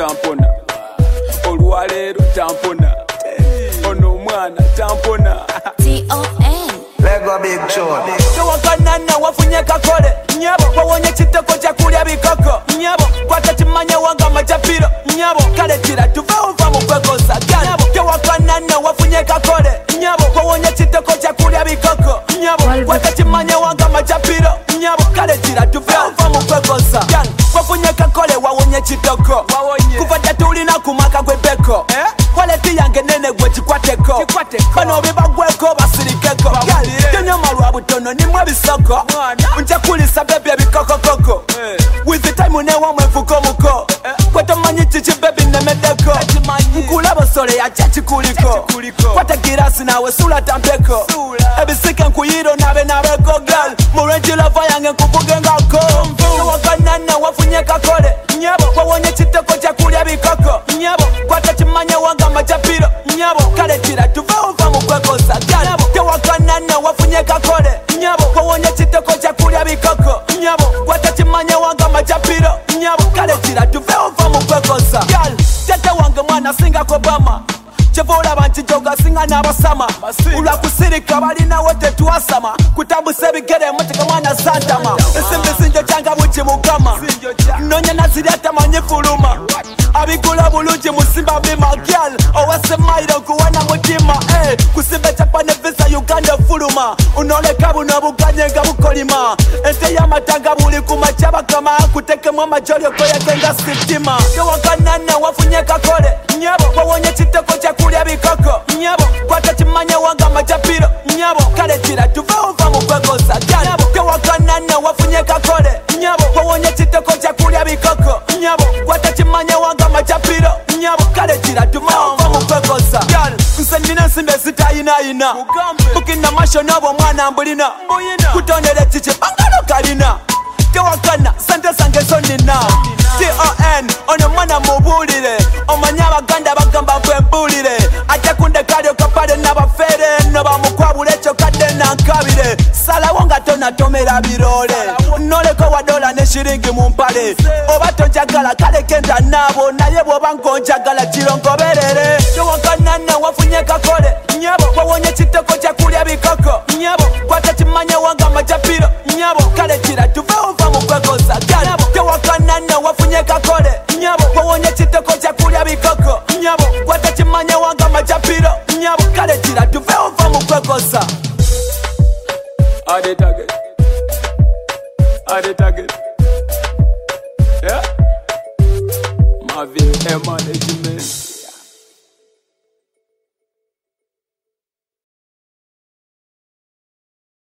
tampona olwaleero tampona ono omwana tampona Lego big tune. Tewakanana wafunye kakole nyabo wawonye kitoko kyakulya bikoko nyabo kwata kimanya wanga machapiro nyabo kale tira tuve uva mu kwekosa nyabo tewakanana wafunye kakole nyabo wawonye kitoko kyakulya bikoko nyabo kwata kimanya wanga machapiro nyabo kale tira tuve uva mu kwekosa wafunye kakole wawonye kitoko kuva tatulina kumaka gwebeko kwaleti yange nene gwe kikwateko bano bibagweko basirikeko Nyama lwa butono nimwe bisoko Unja kulisa baby ebikokokoko With the time unewa mwefuko muko Kwata manyi chichi baby nemedeko Mkula bosole ya chachi kuliko Kwata girasi nawe sula tampeko Ebisike nkuyiro nabe nabeko girl Murenji lava yange nkubuge ngako Wakanana wafunye kakole Nyabo wawonye chitoko chakulya bikoko Nyabo kwata chimanya wanga machapiro Nyabo kale tira tuve uva mukwekosa Nyabo tewakanana wafunye kakole nyabo wawonye kitoko kyakulya bikoko nyabo kwata kimanya wanga machapiro nyabo kale tira tuve uva mu kwekosa tete wange mwana singa kobama Chevola abantu joga singa n'abasama Ulwa kusirika balina wote tuwasama Kutambusa ebigere muteka mwana santama Esimbi sinjo kyanga buki mukama Nonya nazireta manyi fuluma Abigula bulungi musimba bima Girl, owese mairo kuwana mutima Kusimba chapa ne visa Uganda fuluma Unoleka buno buganye nga bukolima Ente y'amatanga buli kumachaba kama Kutekemu amajoli okoyekenga sitima Tewakanana wafunye kakole Nyabo wawonye kitoko kyakulya bikoko Nyabo kwata kimanya wanga machapiro Nyabo kale tira tuve uva mu kwekosa Nyabo tewakanana wafunye kakole Nyabo wawonye kitoko kyakulya bikoko Nyabo kwata kimanya wanga machapiro Nyabo kale tira tuve uva mu kwekosa Nse nina nsimbe sitayinayina Bukina masho nobo mwana mbulina Kutonele chichi bangalo kalina Tewakana sante sange sonina T.O.N. ono mwana mubulire Omanya abaganda bagamba kwebulire Ate kunde kalyo kapale n'abafere No bamukwabula ekyo kadde nankabire Salawo nga tonatomera birole Noleko wa dola ne shiringi mu mpale Oba tonjagala kale kenda nabo Naye bwoba nkonjagala kirongoberere Tewakanana wafunye kakole Nyabo wawonye kitoko kyakulya bikoko Nyabo kwata kimanya wanga machapiro Nyabo kale tira tuve uva mu kwekosa Nyabo tewakanana wafunye kakole Nyabo wawonye kitoko kyakulya bikoko Nyabo kwata kimanya wanga machapiro Nyabo kale tira tuve uva mu kwekosa Ade target Yeah Marvin M management